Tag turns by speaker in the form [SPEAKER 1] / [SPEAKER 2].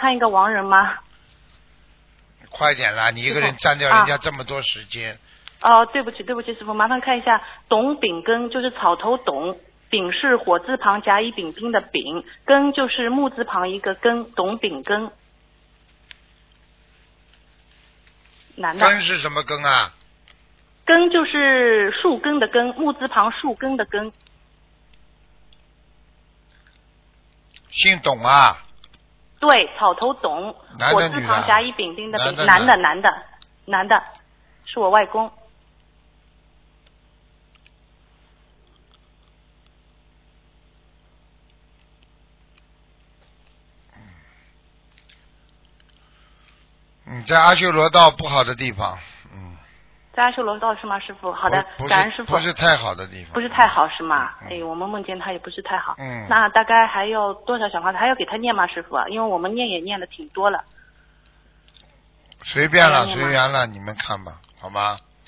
[SPEAKER 1] 看一个亡人吗？
[SPEAKER 2] 快点啦！你一个人占掉人家这么多时间。
[SPEAKER 1] 哦，对不起，师傅，麻烦看一下董炳根，就是草头董，丙是火字旁甲乙丙丁的丙，根就是木字旁一个根，董炳根。男的。
[SPEAKER 2] 根是什么根啊？
[SPEAKER 1] 根就是树根的根，木字旁树根的根。
[SPEAKER 2] 姓董啊？
[SPEAKER 1] 对，草头董，火字旁甲乙丙丁的丙，男的，是我外公。
[SPEAKER 2] 在阿修罗道不好的地方。
[SPEAKER 1] 在阿修罗道是吗，师傅？好的，感恩师傅。
[SPEAKER 2] 不是太好的地方。
[SPEAKER 1] 不是太好是吗？我们梦见他也不是太好。那大概还有多少小房子还要给他念吗，师傅？因为我们念也念了挺多了。
[SPEAKER 2] 随便了，你们看吧，好吗？